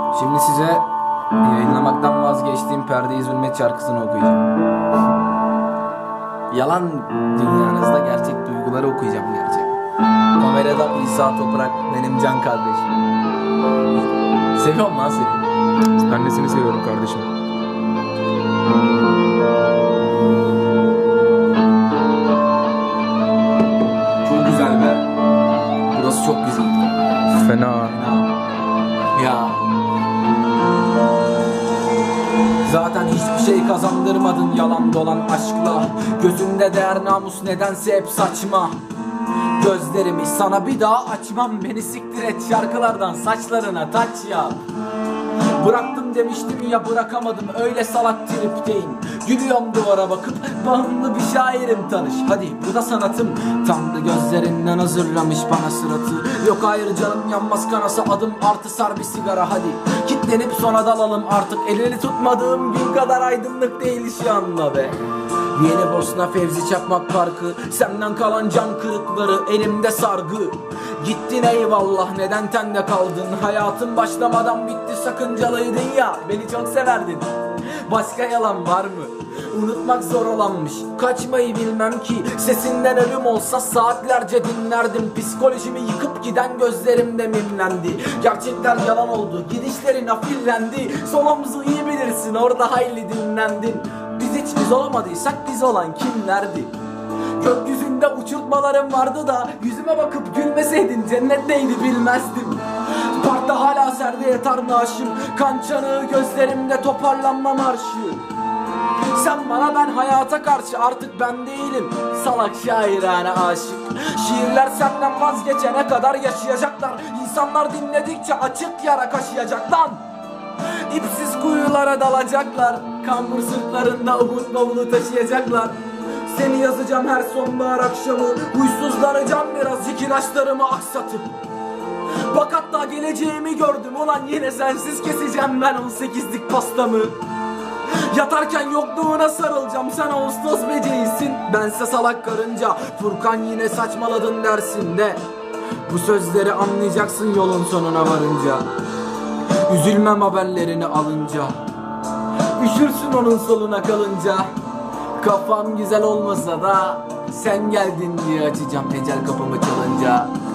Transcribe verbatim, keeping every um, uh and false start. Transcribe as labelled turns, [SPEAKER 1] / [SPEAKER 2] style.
[SPEAKER 1] Şimdi size yayınlamaktan vazgeçtiğim Perde-i Zulmet şarkısını okuyacağım. Yalan dünyanızda gerçek duyguları okuyacağım gerçek. Kamerada İsa Toprak benim can kardeşim. Seviyorum lan seni.
[SPEAKER 2] Ben de seni seviyorum kardeşim.
[SPEAKER 1] Çok güzel be. Burası çok güzel.
[SPEAKER 2] Fena.
[SPEAKER 1] Ya. Zaten hiçbir şey kazandırmadın yalan dolan aşkla. Gözünde değer namus nedense hep saçma. Gözlerimi sana bir daha açmam. Beni siktir et şarkılardan, saçlarına taç yap. Bıraktım demiştim ya bırakamadım, öyle salak tripteyim. Gülüyorum duvara bakıp bağımlı bir şairim tanış. Hadi bu da sanatım. Tanrı gözlerinden hazırlamış bana sıratı. Yok hayır canım yanmaz kanasa adım artı sar bir sigara hadi. Kitlenip sona dalalım artık, elini tutmadığım gün kadar aydınlık değil şu anda be. Yeni Bosna Fevzi Çakmak Parkı, senden kalan can kırıkları elimde sargı. Gittin eyvallah neden tende kaldın, hayatın başlamadan bitti sakıncalıydın ya, beni çok severdin. Başka yalan var mı? Unutmak zor olanmış. Kaçmayı bilmem ki. Sesinden ölüm olsa saatlerce dinlerdim. Psikolojimi yıkıp giden gözlerimde mimlendi. Gerçekler yalan oldu, gidişlerin afillendi. Sonumuzu iyi bilirsin, orada hayli dinlendin. Biz hiç biz olamadıysak biz olan kimlerdi? Gökyüzünde uçurtmalarım vardı da yüzüme bakıp gülmeseydin cennetteydi bilmezdim. Parkta hala serde yatar naaşım, kan çanağı gözlerimde toparlanma marşı. Sen bana ben hayata karşı, artık ben değilim salak şairane aşık. Şiirler senden vazgeçene kadar yaşayacaklar. İnsanlar dinledikçe açık yara kaşıyacak lan. İpsiz kuyulara dalacaklar. Kambur sırtlarında umut bavulu taşıyacaklar. Seni yazacağım her sonbahar akşamı. Huysuzlanacağım biraz ilaçlarımı aksatıp. Bak hatta geleceğimi gördüm ulan, yine sensiz keseceğim ben on sekizlik pastamı. Yatarken yokluğuna sarılacağım, sen Ağustos böceğisin, bense salak karınca. Furkan yine saçmaladın dersinde. Bu sözleri anlayacaksın yolun sonuna varınca. Üzülmem haberlerini alınca. Üşürsün onun soluna kalınca. Kafam güzel olmasa da sen geldin diye açacağım ecel kapımı çalınca.